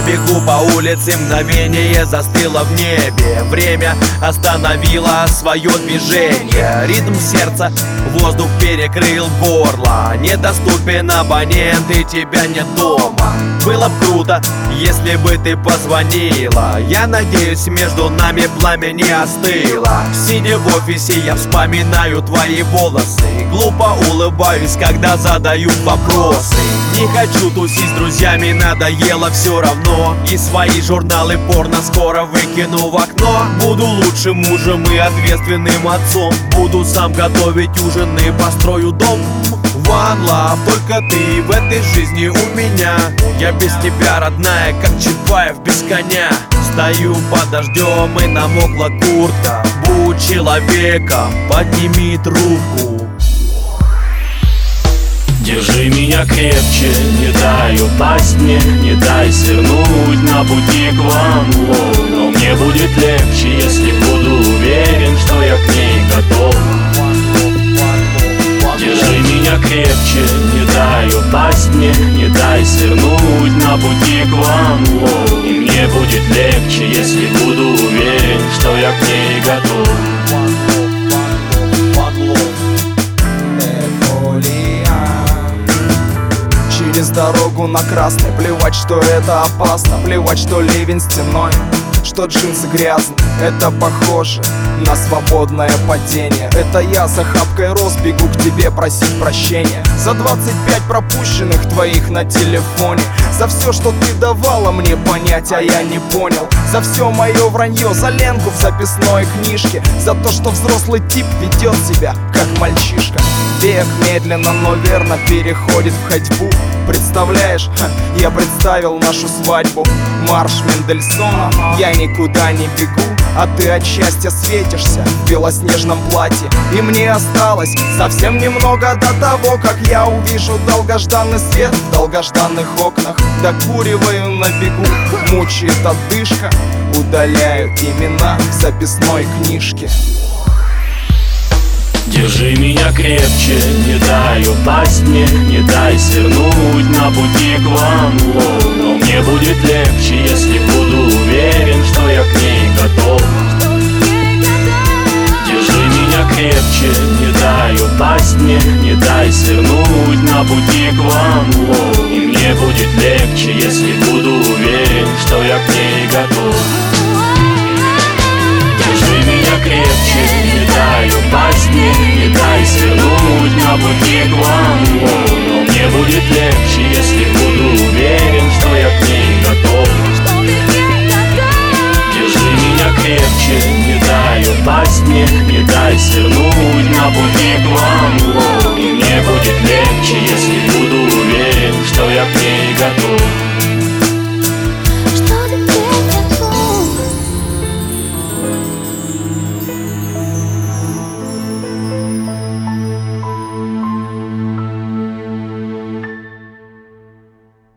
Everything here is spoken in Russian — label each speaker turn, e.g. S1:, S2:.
S1: бегу по улице, мгновение застыло в небе. Время остановило свое движение. Ритм сердца, воздух перекрыл горло. Недоступен абонент и тебя нет дома. Было б круто, если бы ты позвонила. Я надеюсь, между нами пламя не остыло. Сидя в офисе, я вспоминаю твои волосы. Глупо улыбаюсь, когда задают вопросы. Не хочу тусить с друзьями, надоело все равно. И свои журналы порно скоро выкину в окно. Буду лучшим мужем и ответственным отцом. Буду сам готовить ужин и построю дом. One love, только ты в этой жизни у меня. Я без тебя, родная, как Чапаев без коня. Стою под дождем и намокла куртка. Будь человеком, подними трубку.
S2: Держи меня крепче, не дай упасть мне, не дай свернуть на пути к One Love. Но мне будет легче, если буду уверен, что я к ней готов. Держи меня крепче, не дай упасть мне, не дай свернуть на пути к One Love. И мне будет легче, если буду уверен, что я к ней готов.
S3: Через дорогу на красный, плевать, что это опасно. Плевать, что ливень стеной, что джинсы грязные. Это похоже на свободное падение. Это я за хапкой роз бегу к тебе просить прощения. За 25 пропущенных твоих на телефоне. За все, что ты давала мне понять, а я не понял. За все мое вранье, за ленку в записной книжке. За то, что взрослый тип ведет себя как мальчишка. Бег медленно, но верно переходит в ходьбу. Представляешь, я представил нашу свадьбу. Марш Мендельсона, я никуда не бегу. А ты от счастья светишься в белоснежном платье. И мне осталось совсем немного до того, как я увижу долгожданный свет в долгожданных окнах. Докуриваю на бегу, мучает одышка. Удаляю имена в записной книжке.
S2: Держи меня крепче, не дай упасть мне, не дай свернуть на пути к One Love. Но мне будет легче, если буду уверен, что я к ней готов. Держи меня крепче, не дай упасть мне, не дай свернуть на пути к One Love. И мне будет легче, если буду уверен, что я к ней готов. Держи меня крепче, не дай упасть мне, не дай свернуть на пути к One Love. Но мне будет легче, если буду уверен, что я к ней готов. Держи меня крепче, не дай упасть мне, не дай свернуть на пути к One Love. И мне будет легче, если